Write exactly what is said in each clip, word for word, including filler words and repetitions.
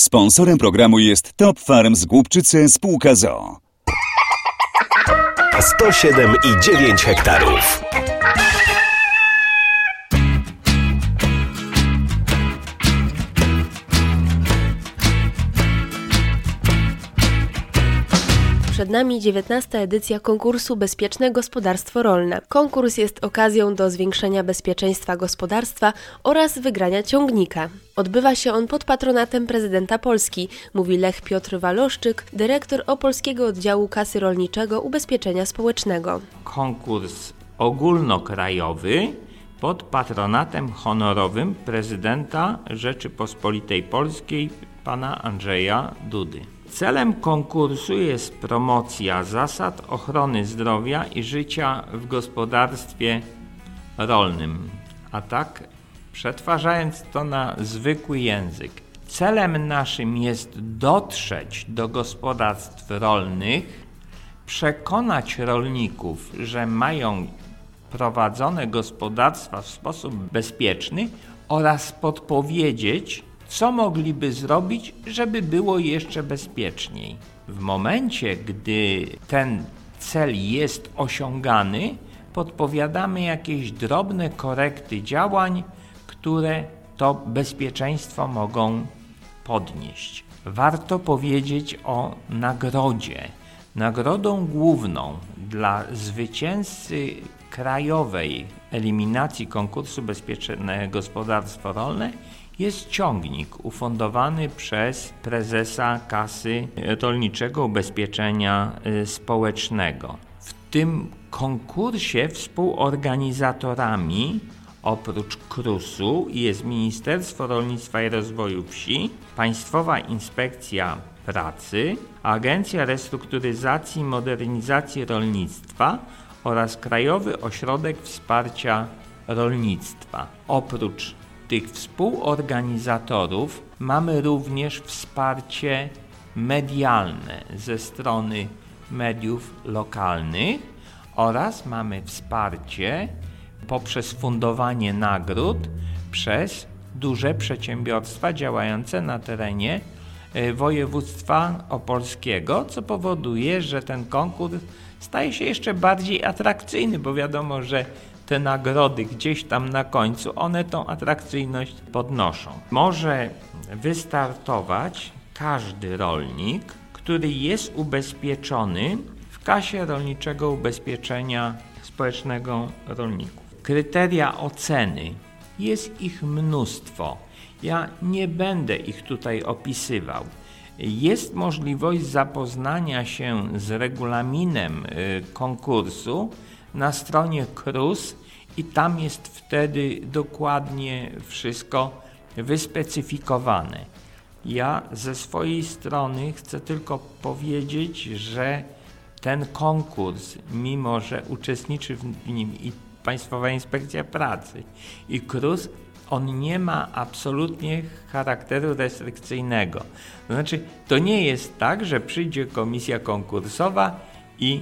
Sponsorem programu jest Top Farm z Głubczyce spółka z o o. sto siedem i dziewięć hektarów. Przed nami dziewiętnasta edycja konkursu Bezpieczne Gospodarstwo Rolne. Konkurs jest okazją do zwiększenia bezpieczeństwa gospodarstwa oraz wygrania ciągnika. Odbywa się on pod patronatem prezydenta Polski, mówi Lech Piotr Waloszczyk, dyrektor Opolskiego Oddziału Kasy Rolniczego Ubezpieczenia Społecznego. Konkurs ogólnokrajowy pod patronatem honorowym prezydenta Rzeczypospolitej Polskiej pana Andrzeja Dudy. Celem konkursu jest promocja zasad ochrony zdrowia i życia w gospodarstwie rolnym, a tak przetwarzając to na zwykły język. Celem naszym jest dotrzeć do gospodarstw rolnych, przekonać rolników, że mają prowadzone gospodarstwa w sposób bezpieczny oraz podpowiedzieć, co mogliby zrobić, żeby było jeszcze bezpieczniej. W momencie, gdy ten cel jest osiągany, podpowiadamy jakieś drobne korekty działań, które to bezpieczeństwo mogą podnieść. Warto powiedzieć o nagrodzie. Nagrodą główną dla zwycięzcy krajowej eliminacji konkursu Bezpieczne Gospodarstwo Rolne jest ciągnik ufundowany przez prezesa Kasy Rolniczego Ubezpieczenia Społecznego. W tym konkursie współorganizatorami oprócz KRUS-u jest Ministerstwo Rolnictwa i Rozwoju Wsi, Państwowa Inspekcja Pracy, Agencja Restrukturyzacji i Modernizacji Rolnictwa oraz Krajowy Ośrodek Wsparcia Rolnictwa. Oprócz tych współorganizatorów mamy również wsparcie medialne ze strony mediów lokalnych oraz mamy wsparcie poprzez fundowanie nagród przez duże przedsiębiorstwa działające na terenie województwa opolskiego, co powoduje, że ten konkurs staje się jeszcze bardziej atrakcyjny, bo wiadomo, że te nagrody gdzieś tam na końcu, one tą atrakcyjność podnoszą. Może wystartować każdy rolnik, który jest ubezpieczony w Kasie Rolniczego Ubezpieczenia Społecznego Rolników. Kryteria oceny, jest ich mnóstwo. Ja nie będę ich tutaj opisywał. Jest możliwość zapoznania się z regulaminem konkursu na stronie KRUS i tam jest wtedy dokładnie wszystko wyspecyfikowane. Ja ze swojej strony chcę tylko powiedzieć, że ten konkurs, mimo że uczestniczy w nim i Państwowa Inspekcja Pracy i KRUS, on nie ma absolutnie charakteru restrykcyjnego. To znaczy, to nie jest tak, że przyjdzie komisja konkursowa i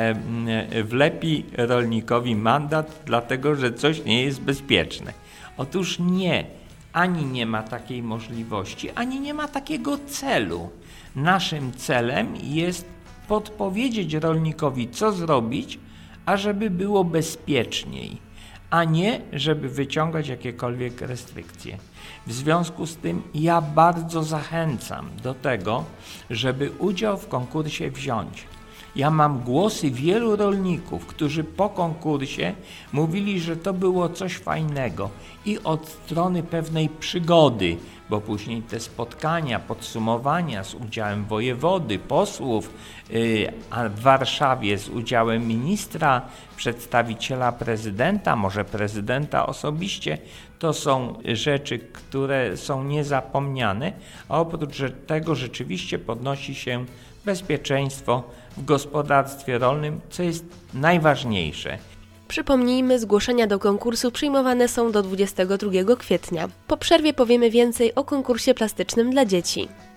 e, wlepi rolnikowi mandat, dlatego że coś nie jest bezpieczne. Otóż nie, ani nie ma takiej możliwości, ani nie ma takiego celu. Naszym celem jest podpowiedzieć rolnikowi, co zrobić, ażeby było bezpieczniej, a nie żeby wyciągać jakiekolwiek restrykcje. W związku z tym ja bardzo zachęcam do tego, żeby udział w konkursie wziąć. Ja mam głosy wielu rolników, którzy po konkursie mówili, że to było coś fajnego i od strony pewnej przygody, bo później te spotkania, podsumowania z udziałem wojewody, posłów, yy, a w Warszawie z udziałem ministra, przedstawiciela prezydenta, może prezydenta osobiście, to są rzeczy, które są niezapomniane, a oprócz tego rzeczywiście podnosi się bezpieczeństwo w gospodarstwie rolnym, co jest najważniejsze. Przypomnijmy, zgłoszenia do konkursu przyjmowane są do dwudziestego drugiego kwietnia. Po przerwie powiemy więcej o konkursie plastycznym dla dzieci.